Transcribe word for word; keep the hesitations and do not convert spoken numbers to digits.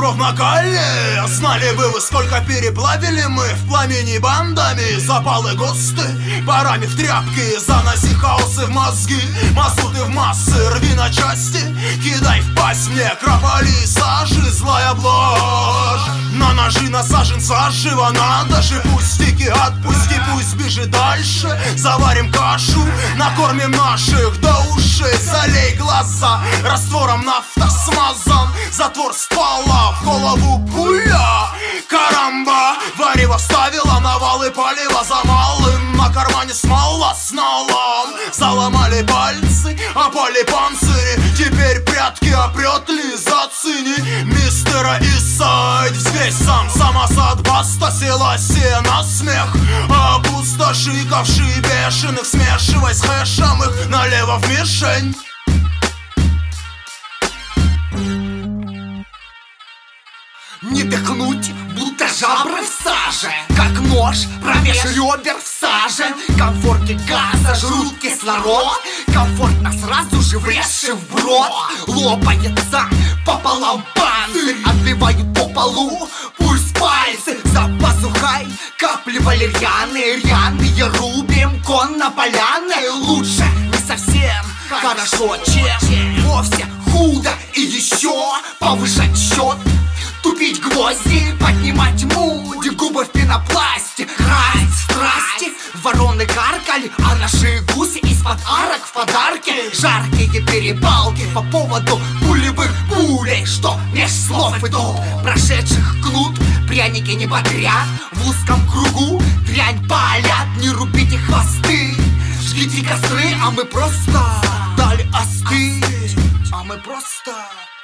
кругов накали. Знали бы вы, сколько переплавили мы в пламени бандами. Запалы густы, парами в тряпки. Заноси хаосы в мозги, мазуты в массы. Рви на части, кидай в пасть мне крополи и сажи, злая блажь. На ножи насажен заживо, надо же. Пустяки отпусти, пусть бежит дальше. Заварим кашу, накормим наших до ушей. Залей глаза раствором нафта смазан. Затвор ствола, в голову пуля. Карамба, варево вставила, навалы палева за малым. На кармане смола с налом. Заломали пальцы, опали панцири. Теперь прятки опрет ли, зацени мистера Исайд. Взвесь сам, самосад, баста, селасия на смех. Опустошиковшие бешеных, смешивай с хэшем их налево в мишень. Не дыхнуть, будто жабры в саже. Как нож промеж ребер всажен. Комфорки газа жрут кислород. Комфортно сразу же врезши в брод. Лопается пополам панцирь. Отбивают по полу пульс пальцы. За пазухой капли валерьяны. Рьяные рубим конно поляны. Лучше не совсем хорошо, чем вовсе худо. И еще повышать счет, тупить гвозди, поднимать муди. Губы в пенопласте, красть страсти. Вороны каркали, а наши гуси из-под арок в подарке. Жаркие перепалки по поводу пулевых пулей, что меж слов идут. Прошедших кнут, пряники не бодрят. В узком кругу дрянь палят. Не рубите хвосты, жгите костры. А мы просто дали остыть. А мы просто